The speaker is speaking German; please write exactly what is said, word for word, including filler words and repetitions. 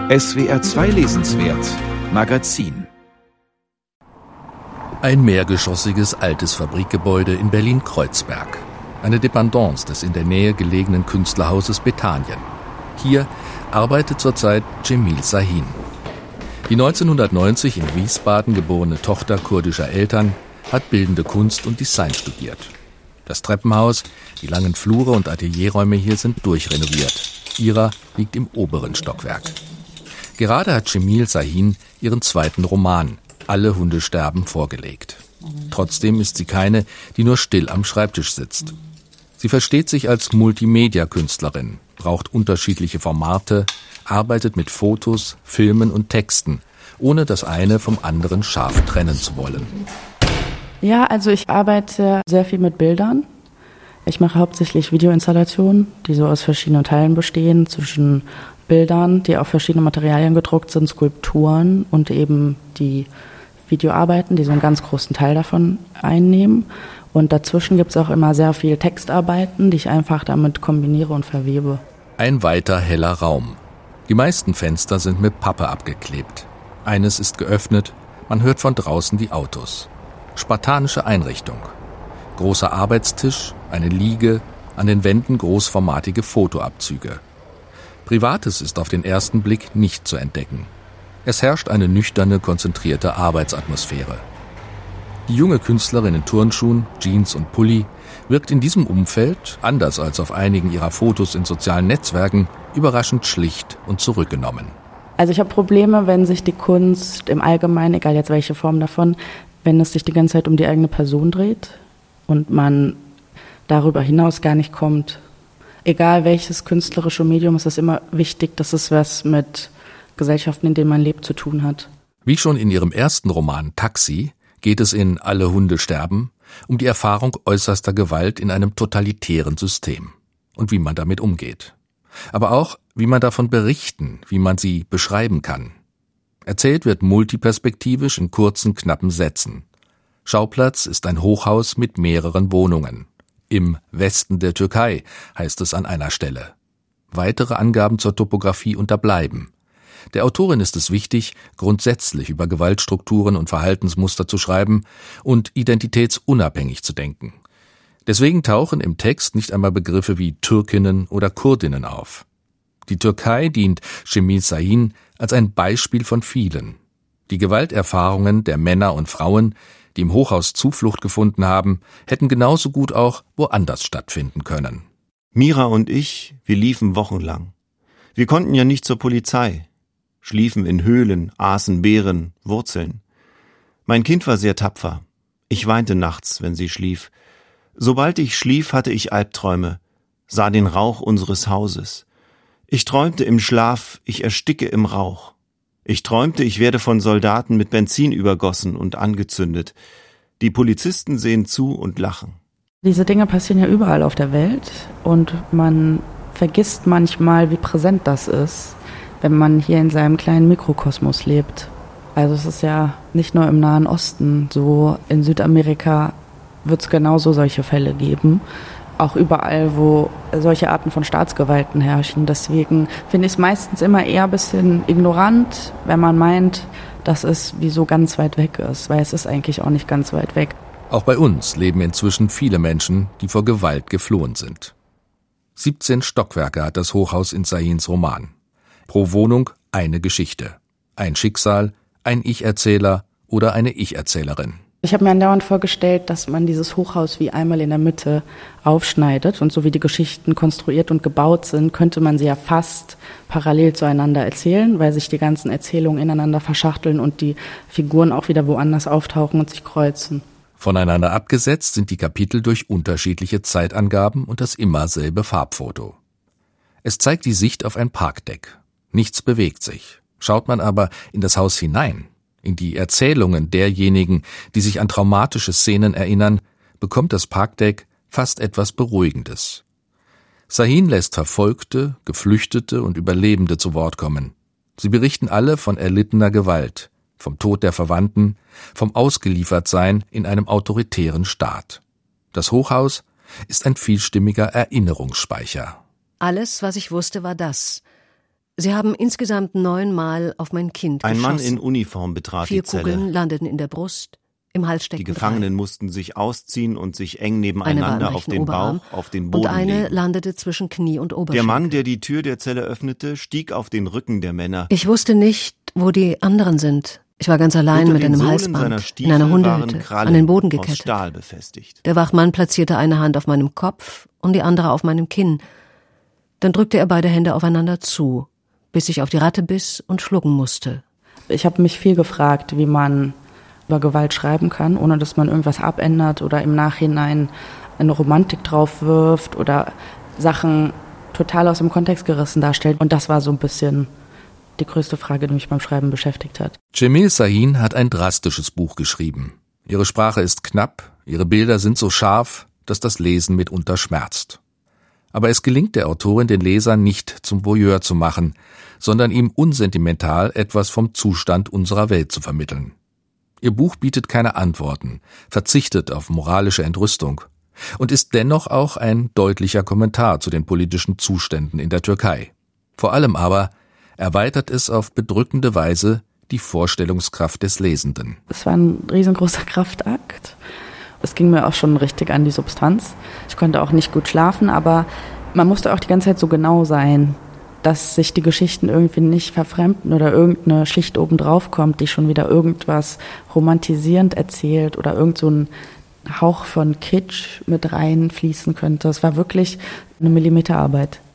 S W R zwei Lesenswert Magazin. Ein mehrgeschossiges altes Fabrikgebäude in Berlin-Kreuzberg. Eine Dependance des in der Nähe gelegenen Künstlerhauses Bethanien. Hier arbeitet zurzeit Cemil Sahin. Die neunzehnhundertneunzig in Wiesbaden geborene Tochter kurdischer Eltern hat bildende Kunst und Design studiert. Das Treppenhaus, die langen Flure und Atelierräume hier sind durchrenoviert. Ihrer liegt im oberen Stockwerk. Gerade hat Cemil Sahin ihren zweiten Roman »Alle Hunde sterben« vorgelegt. Trotzdem ist sie keine, die nur still am Schreibtisch sitzt. Sie versteht sich als Multimedia-Künstlerin, braucht unterschiedliche Formate, arbeitet mit Fotos, Filmen und Texten, ohne das eine vom anderen scharf trennen zu wollen. Ja, also ich arbeite sehr viel mit Bildern. Ich mache hauptsächlich Videoinstallationen, die so aus verschiedenen Teilen bestehen, zwischen Bildern, die auf verschiedene Materialien gedruckt sind, Skulpturen und eben die Videoarbeiten, die so einen ganz großen Teil davon einnehmen. Und dazwischen gibt es auch immer sehr viel Textarbeiten, die ich einfach damit kombiniere und verwebe. Ein weiter heller Raum. Die meisten Fenster sind mit Pappe abgeklebt. Eines ist geöffnet, man hört von draußen die Autos. Spartanische Einrichtung. Großer Arbeitstisch, eine Liege, an den Wänden großformatige Fotoabzüge. Privates ist auf den ersten Blick nicht zu entdecken. Es herrscht eine nüchterne, konzentrierte Arbeitsatmosphäre. Die junge Künstlerin in Turnschuhen, Jeans und Pulli wirkt in diesem Umfeld, anders als auf einigen ihrer Fotos in sozialen Netzwerken, überraschend schlicht und zurückgenommen. Also ich habe Probleme, wenn sich die Kunst im Allgemeinen, egal jetzt welche Form davon, wenn es sich die ganze Zeit um die eigene Person dreht und man darüber hinaus gar nicht kommt. Egal welches künstlerische Medium, ist es immer wichtig, dass es was mit Gesellschaften, in denen man lebt, zu tun hat. Wie schon in ihrem ersten Roman Taxi geht es in »Alle Hunde sterben« um die Erfahrung äußerster Gewalt in einem totalitären System und wie man damit umgeht. Aber auch, wie man davon berichten, wie man sie beschreiben kann. Erzählt wird multiperspektivisch in kurzen, knappen Sätzen. Schauplatz ist ein Hochhaus mit mehreren Wohnungen. Im Westen der Türkei, heißt es an einer Stelle. Weitere Angaben zur Topographie unterbleiben. Der Autorin ist es wichtig, grundsätzlich über Gewaltstrukturen und Verhaltensmuster zu schreiben und identitätsunabhängig zu denken. Deswegen tauchen im Text nicht einmal Begriffe wie Türkinnen oder Kurdinnen auf. Die Türkei dient Cemil Sahin als ein Beispiel von vielen. Die Gewalterfahrungen der Männer und Frauen, die im Hochhaus Zuflucht gefunden haben, hätten genauso gut auch woanders stattfinden können. Mira und ich, wir liefen wochenlang. Wir konnten ja nicht zur Polizei. Schliefen in Höhlen, aßen Beeren, Wurzeln. Mein Kind war sehr tapfer. Ich weinte nachts, wenn sie schlief. Sobald ich schlief, hatte ich Albträume, sah den Rauch unseres Hauses. Ich träumte im Schlaf, ich ersticke im Rauch. Ich träumte, ich werde von Soldaten mit Benzin übergossen und angezündet. Die Polizisten sehen zu und lachen. Diese Dinge passieren ja überall auf der Welt und man vergisst manchmal, wie präsent das ist, wenn man hier in seinem kleinen Mikrokosmos lebt. Also es ist ja nicht nur im Nahen Osten so, in Südamerika wird es genauso solche Fälle geben. Auch überall, wo solche Arten von Staatsgewalten herrschen. Deswegen finde ich es meistens immer eher ein bisschen ignorant, wenn man meint, dass es wie so ganz weit weg ist, weil es ist eigentlich auch nicht ganz weit weg. Auch bei uns leben inzwischen viele Menschen, die vor Gewalt geflohen sind. siebzehn Stockwerke hat das Hochhaus in Sahins Roman. Pro Wohnung eine Geschichte. Ein Schicksal, ein Ich-Erzähler oder eine Ich-Erzählerin. Ich habe mir andauernd vorgestellt, dass man dieses Hochhaus wie einmal in der Mitte aufschneidet und so wie die Geschichten konstruiert und gebaut sind, könnte man sie ja fast parallel zueinander erzählen, weil sich die ganzen Erzählungen ineinander verschachteln und die Figuren auch wieder woanders auftauchen und sich kreuzen. Voneinander abgesetzt sind die Kapitel durch unterschiedliche Zeitangaben und das immer selbe Farbfoto. Es zeigt die Sicht auf ein Parkdeck. Nichts bewegt sich. Schaut man aber in das Haus hinein, in die Erzählungen derjenigen, die sich an traumatische Szenen erinnern, bekommt das Parkdeck fast etwas Beruhigendes. Sahin lässt Verfolgte, Geflüchtete und Überlebende zu Wort kommen. Sie berichten alle von erlittener Gewalt, vom Tod der Verwandten, vom Ausgeliefertsein in einem autoritären Staat. Das Hochhaus ist ein vielstimmiger Erinnerungsspeicher. Alles, was ich wusste, war das. Sie haben insgesamt neunmal auf mein Kind Ein geschossen. Mann in Uniform betrat Vier die Zelle. Kugeln landeten in der Brust, im Hals steckten Die Gefangenen drei. mussten sich ausziehen und sich eng Eine war nebeneinander im auf rechten den Oberarm Bauch, auf den Boden und eine legen. landete zwischen Knie und Oberschenkel. Der Mann, der die Tür der Zelle öffnete, stieg auf den Rücken der Männer. Ich wusste nicht, wo die anderen sind. Ich war ganz allein Unter mit den einem Sohlen seiner Halsband, in Stiefel einer waren Hundehütte, Krallen an den Boden aus gekettet. Stahl befestigt. Der Wachmann platzierte eine Hand auf meinem Kopf und die andere auf meinem Kinn. Dann drückte er beide Hände aufeinander zu, bis ich auf die Ratte biss und schlucken musste. Ich habe mich viel gefragt, wie man über Gewalt schreiben kann, ohne dass man irgendwas abändert oder im Nachhinein eine Romantik drauf wirft oder Sachen total aus dem Kontext gerissen darstellt. Und das war so ein bisschen die größte Frage, die mich beim Schreiben beschäftigt hat. Cemil Sayın hat ein drastisches Buch geschrieben. Ihre Sprache ist knapp, ihre Bilder sind so scharf, dass das Lesen mitunter schmerzt. Aber es gelingt der Autorin, den Leser nicht zum Voyeur zu machen, sondern ihm unsentimental etwas vom Zustand unserer Welt zu vermitteln. Ihr Buch bietet keine Antworten, verzichtet auf moralische Entrüstung und ist dennoch auch ein deutlicher Kommentar zu den politischen Zuständen in der Türkei. Vor allem aber erweitert es auf bedrückende Weise die Vorstellungskraft des Lesenden. Es war ein riesengroßer Kraftakt. Es ging mir auch schon richtig an die Substanz. Ich konnte auch nicht gut schlafen, aber man musste auch die ganze Zeit so genau sein, dass sich die Geschichten irgendwie nicht verfremden oder irgendeine Schicht obendrauf kommt, die schon wieder irgendwas romantisierend erzählt oder irgend so ein Hauch von Kitsch mit reinfließen könnte. Es war wirklich eine Millimeterarbeit.